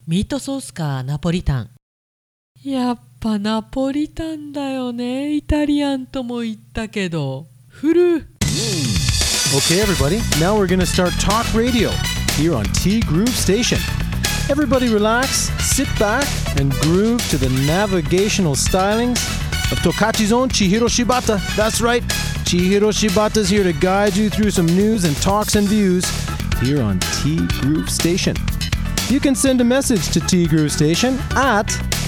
ミートソースかナポリタン。やっぱナポリタンだよね。イタリアンとも言ったけど。フル。 Okay, everybody, now we're going to start talk radio here on T Groove Station. Everybody relax, sit back, and groove to the navigational stylings of Tokachi's own Chihiro Shibata. That's right, Chihiro Shibata's here to guide you through some news and talks and views here on T Groove Station. You can send a message to T Groove Station at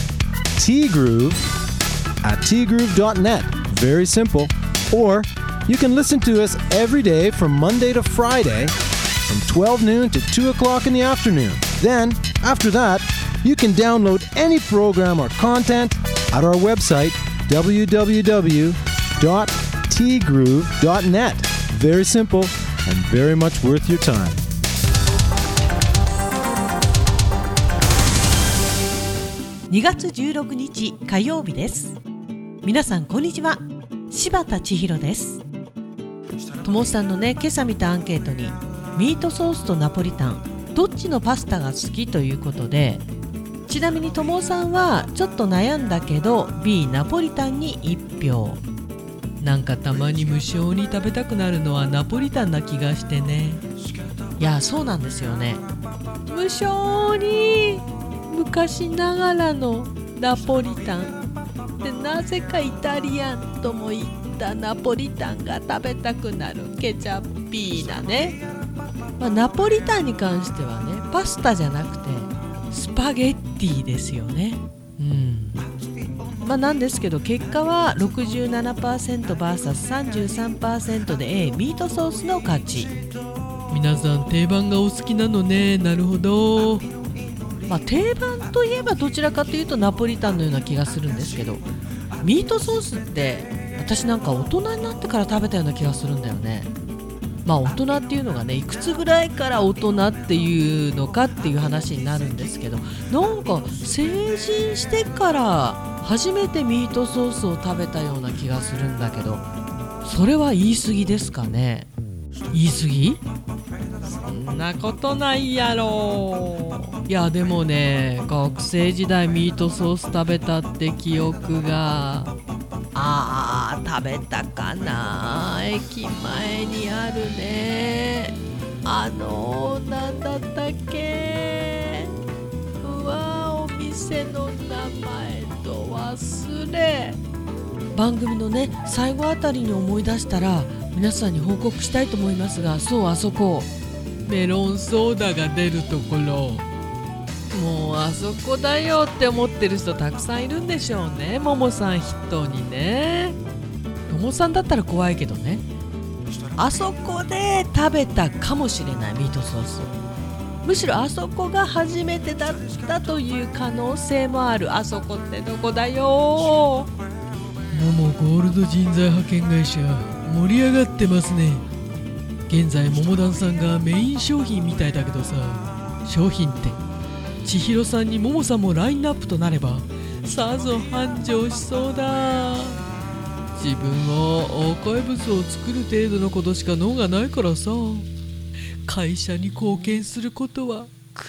tgroove@tgroove.net. Very simple. Or you can listen to us every day from Monday to Friday from 12 noon to 2 o'clock in the afternoon. Then, after that, you can download any program or content at our website, www.tgroove.net. Very simple and very much worth your time. 2月16日火曜日です。皆さんこんにちは。柴田千尋です。ともさんのね、今朝見たアンケートにミートソースとナポリタンどっちのパスタが好きということで、ちなみにともさんはちょっと悩んだけど B ナポリタンに1票。なんかたまに無性に食べたくなるのはナポリタンな気がしてね。いや、そうなんですよね。無性に昔ながらのナポリタンで、なぜかイタリアンとも言ったナポリタンが食べたくなるケチャッピーなね。ナポリタンに関してはね、パスタじゃなくてスパゲッティですよね。なんですけど結果は 67%vs33% で A ミートソースの勝ち。皆さん定番がお好きなのね。なるほど。定番といえばどちらかというとナポリタンのような気がするんですけど、ミートソースって私なんか大人になってから食べたような気がするんだよね。大人っていうのがね、いくつぐらいから大人っていうのかっていう話になるんですけど、なんか成人してから初めてミートソースを食べたような気がするんだけど、それは言い過ぎですかね。言い過ぎ？そんなことないやろ。いやでもね、学生時代ミートソース食べたって記憶が食べたかな。駅前にあるね、なんだったっけ、お店の名前と忘れ。番組のね、最後あたりに思い出したら皆さんに報告したいと思いますが、そう、あそこメロンソーダが出るところ、もうあそこだよって思ってる人たくさんいるんでしょうね。ももさん筆頭にね。ももさんだったら怖いけどね、あそこで食べたかもしれないミートソース。むしろあそこが初めてだったという可能性もある。あそこってどこだよ。ももゴールド人材派遣会社盛り上がってますね。現在ももだんさんがメイン商品みたいだけどさ、商品って千尋さんにももさんもラインナップとなればさぞ繁盛しそうだ。自分はアーカイブスを作る程度のことしか脳がないからさ、会社に貢献することは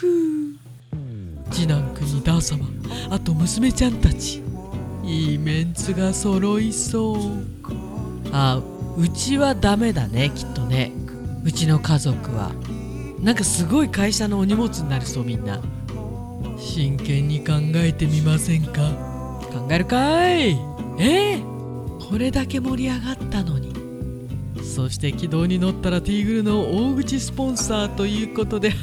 次男くんにダー様、あと娘ちゃんたち、いいメンツが揃いそう。うちはダメだね、きっとね。うちの家族はなんかすごい会社のお荷物になりそう。みんな真剣に考えてみませんか。考えるかい。これだけ盛り上がったのに。そして軌道に乗ったらティーグルの大口スポンサーということで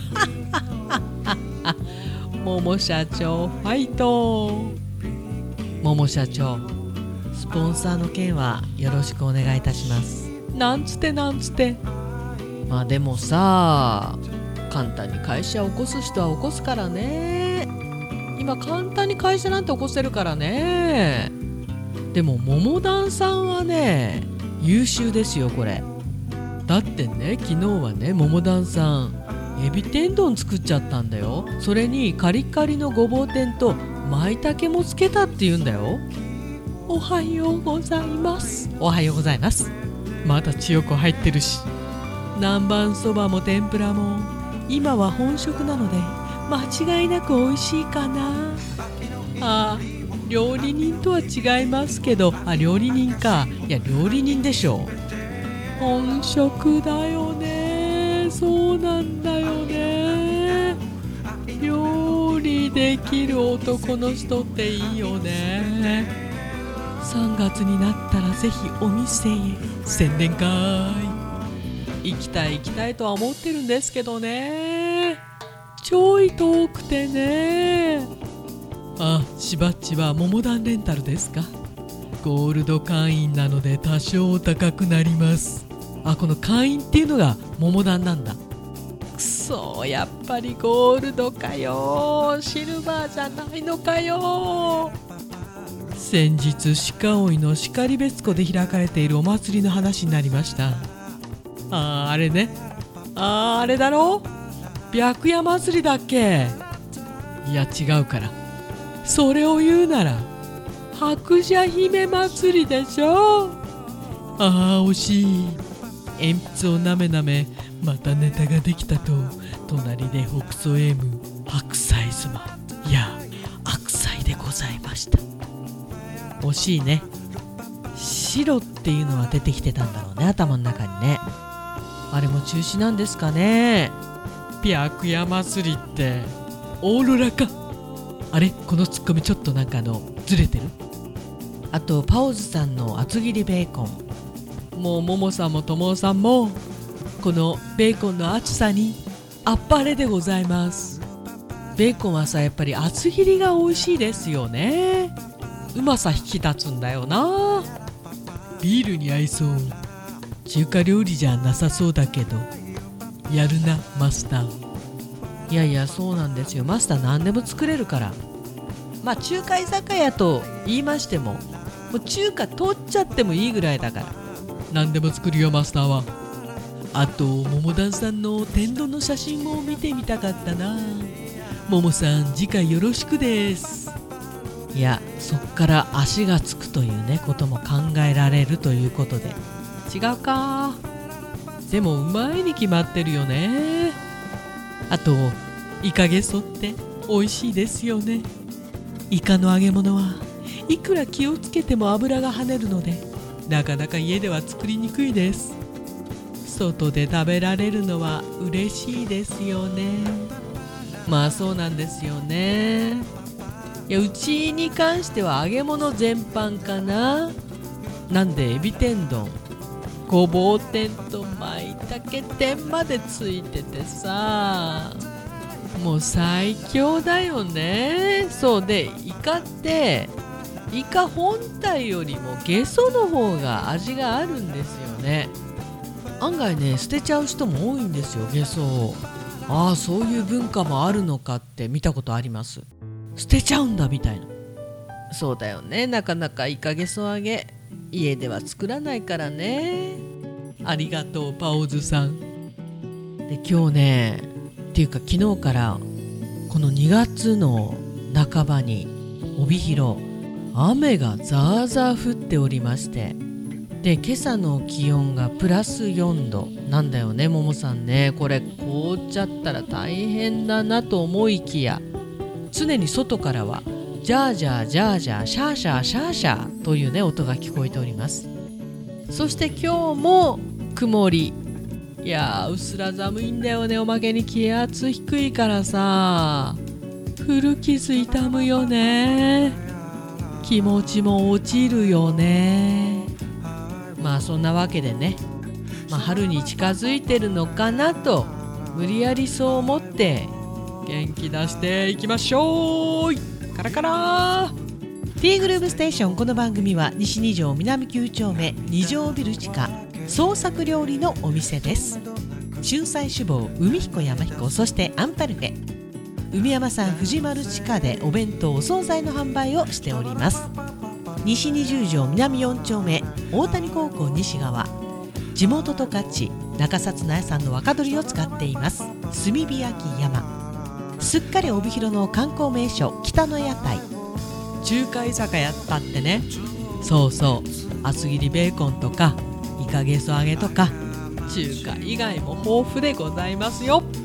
もも社長ファイト。もも社長、スポンサーの件はよろしくお願いいたします。なんつって。でもさ、簡単に会社を起こす人は起こすからね。今簡単に会社なんて起こせるからね。でもももだんさんはね、優秀ですよこれ。だってね、昨日はね、ももだんさんエビ天丼作っちゃったんだよ。それにカリカリのごぼう天と舞茸もつけたって言うんだよ。おはようございます。おはようございます。まだ千代子入ってるし、南蛮そばも天ぷらも今は本職なので間違いなく美味しいかな。料理人とは違いますけど、料理人か。いや、料理人でしょ。本職だよね。そうなんだよね。料理できる男の人っていいよね。3月になったらぜひお店へ宣伝会行きたいとは思ってるんですけどね。ちょい遠くてね。しばっちは桃団レンタルですか？ゴールド会員なので多少高くなります。この会員っていうのが桃団なんだ。くそ、やっぱりゴールドかよ。シルバーじゃないのかよ。先日鹿追の然別湖で開かれているお祭りの話になりました。あれね。あれだろ？白夜祭りだっけ？いや違うから。それを言うなら白蛇姫祭りでしょ。惜しい。鉛筆をなめなめまたネタができたと隣でほくそ笑む白菜妻、いや悪妻でございました。惜しいね。白っていうのは出てきてたんだろうね、頭の中にね。あれも中止なんですかね。白夜祭りってオーロラか。あれ、このツッコミちょっとずれてる。あとパオズさんの厚切りベーコン、もうももさんもともさんもこのベーコンの厚さにあっぱれでございます。ベーコンはさ、やっぱり厚切りが美味しいですよね。うまさ引き立つんだよな。ビールに合いそう。中華料理じゃなさそうだけどやるなマスター。いやいや、そうなんですよ。マスター何でも作れるから。中華居酒屋と言いましても、もう中華取っちゃってもいいぐらいだから何でも作るよマスターは。あと桃団さんの天丼の写真も見てみたかったな。桃さん次回よろしくです。いや、そっから足がつくというねことも考えられるということで。違うか。でもうまいに決まってるよね。あとイカゲソって美味しいですよね。イカの揚げ物はいくら気をつけても油が跳ねるのでなかなか家では作りにくいです。外で食べられるのは嬉しいですよね。そうなんですよね。いや、うちに関しては揚げ物全般かな。なんでエビ天丼、ごぼう天と舞茸天までついててさ、もう最強だよね。そうで、イカってイカ本体よりもゲソの方が味があるんですよね。案外ね、捨てちゃう人も多いんですよ、ゲソを。そういう文化もあるのかって見たことあります。捨てちゃうんだみたいな。そうだよね。なかなかイカゲソ揚げ家では作らないからね。ありがとうパオズさん。で、今日ね、っていうか昨日からこの2月の半ばに帯広雨がザーザー降っておりまして、で今朝の気温がプラス4度なんだよね。ももさんね、これ凍っちゃったら大変だなと思いきや、常に外からはジャージャージャージャーシャーシャーシャーシャーというね音が聞こえております。そして今日も曇り。いやー、うすら寒いんだよね。おまけに気圧低いからさ、古傷痛むよね。気持ちも落ちるよね。そんなわけでね、春に近づいてるのかなと無理やりそう思って元気出していきましょう。カラカラ T グループステーション。この番組は西2条南9丁目2条ビル地下創作料理のお店です。春菜志望、海彦山彦、そしてアンパルフェ、海山さん藤丸地下でお弁当お惣菜の販売をしております。西20条南4丁目大谷高校西側、地元十勝中札内さんの若鶏を使っています。炭火焼き山、すっかり帯広の観光名所北の屋台。中華居酒屋だってね。そうそう、厚切りベーコンとかイカゲソ揚げとか中華以外も豊富でございますよ。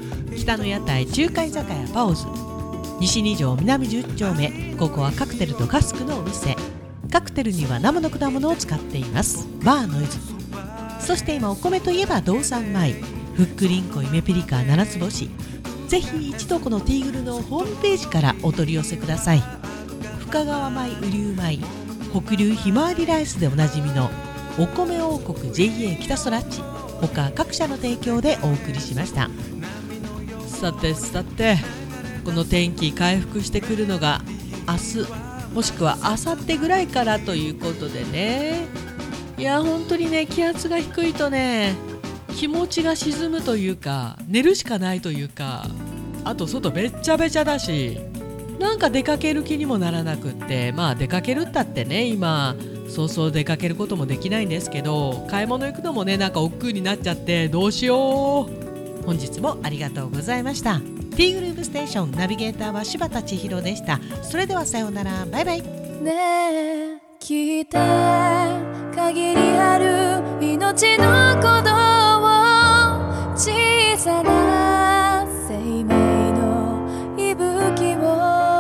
北の屋台中華居酒屋パオズ、西2条南10丁目、ここはカクテルとカスクのお店。カクテルには生の果物を使っています。バーノイズ。そして今お米といえば道産米、ふっくりんこ夢ピリカ7つ星。ぜひ一度このティーグルのホームページからお取り寄せください。深川米、雨竜米、北流ひまわりライスでおなじみのお米王国 JA 北そらっち、他各社の提供でお送りしました。さてさて、この天気回復してくるのが明日もしくは明後日ぐらいからということでね。いや本当にね、気圧が低いとね、気持ちが沈むというか、寝るしかないというか、あと外べっちゃべちゃだし、なんか出かける気にもならなくって、まあ出かけるったってね、今そうそう出かけることもできないんですけど、買い物行くのもね、なんか億劫になっちゃってどうしよう。本日もありがとうございました。ティーグループステーションナビゲーターは柴田千尋でした。それではさようなら、バイバイ。 ねえ聞いて、限りある命の鼓動を、小さな生命の息吹を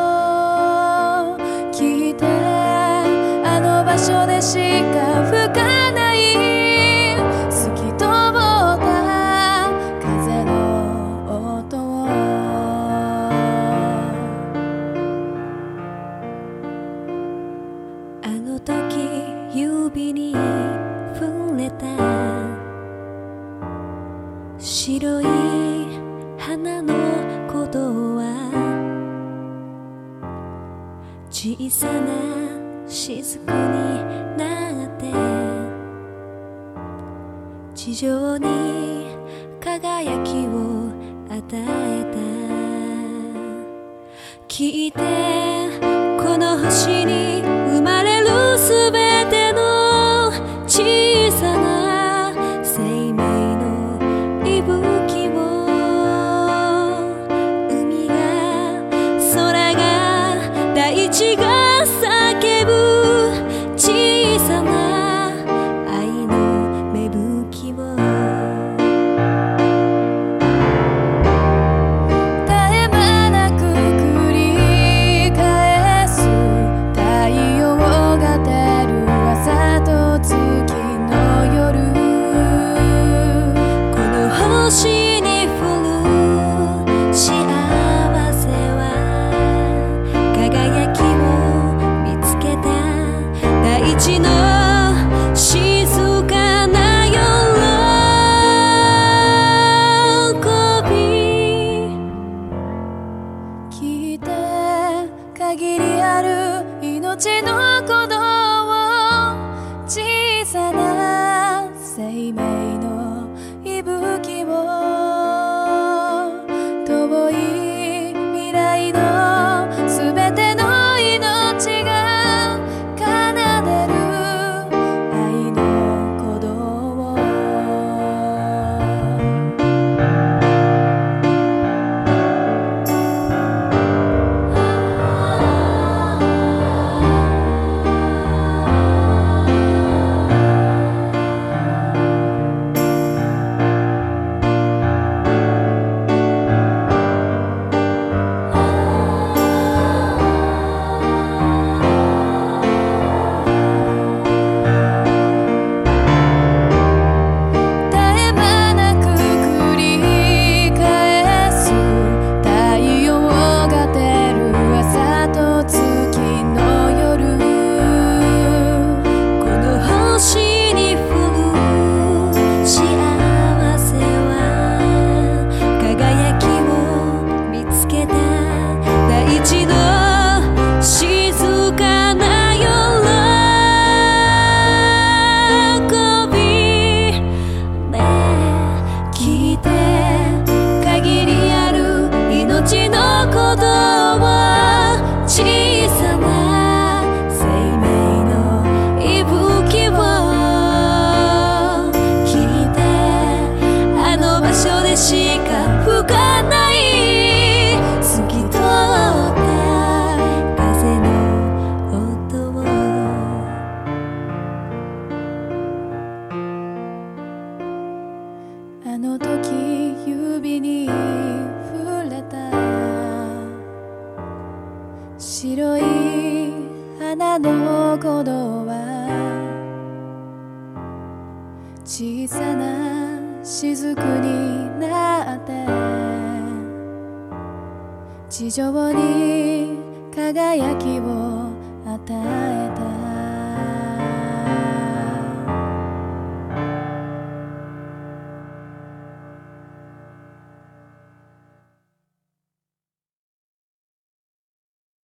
聞いて、あの場所でしか吹かない透き通った風の音を、あの時指に触れた白い花の鼓動は、小さな雫になって地上に輝きを与えた。聞いて、この星に生まれるすべての小さな生命の息吹を、海が空が大地が叫ぶ小さな愛の芽吹きを、絶え間なく繰り返す太陽が照る朝と月の夜、この星に降る幸せは、輝きを見つけた大地の静かな喜び。聞いて、限りある命の鼓動を、小さな生命の息吹を、遠い未来のすべての命が奏でる愛の鼓動を、 白い花の鼓動は小さな雫になって地上に輝きを与えた